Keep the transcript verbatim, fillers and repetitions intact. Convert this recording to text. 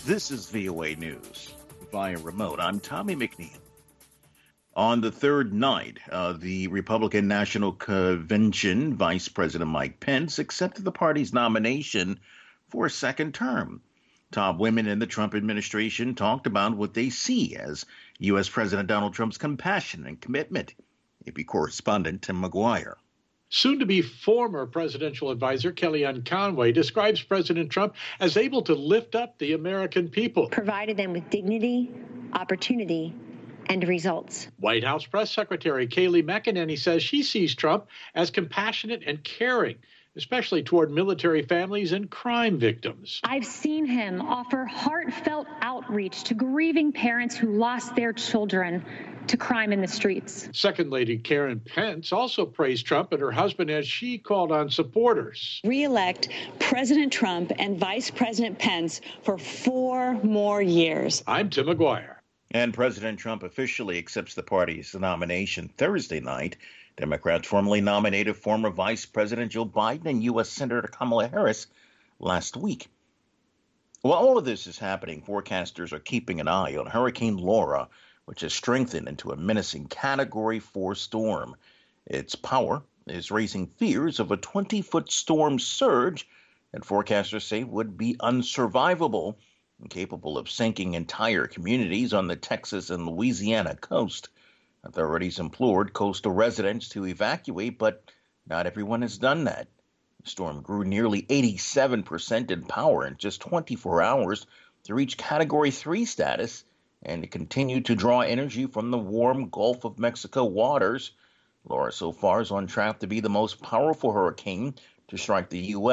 This is V O A News via remote. I'm Tommy McNeil. On the third night of the Republican National Convention, Vice President Mike Pence accepted the party's nomination for a second term. Top women in the Trump administration talked about what they see as U S. President Donald Trump's compassion and commitment. A P correspondent Tim McGuire. Soon-to-be former presidential advisor Kellyanne Conway describes President Trump as able to lift up the American people. Provided them with dignity, opportunity, and results. White House Press Secretary Kayleigh McEnany says she sees Trump as compassionate and caring, especially toward military families and crime victims. I've seen him offer heartfelt outreach to grieving parents who lost their children to crime in the streets. Second Lady Karen Pence also praised Trump and her husband as she called on supporters. Re-elect President Trump and Vice President Pence for four more years. I'm Tim McGuire. And President Trump officially accepts the party's nomination Thursday night. Democrats formally nominated former Vice President Joe Biden and U S. Senator Kamala Harris last week. While all of this is happening, forecasters are keeping an eye on Hurricane Laura, which has strengthened into a menacing Category four storm. Its power is raising fears of a twenty-foot storm surge that forecasters say would be unsurvivable and capable of sinking entire communities on the Texas and Louisiana coast. Authorities implored coastal residents to evacuate, but not everyone has done that. The storm grew nearly eighty-seven percent in power in just twenty-four hours to reach Category three status, and it continued to draw energy from the warm Gulf of Mexico waters. Laura so far is on track to be the most powerful hurricane to strike the U S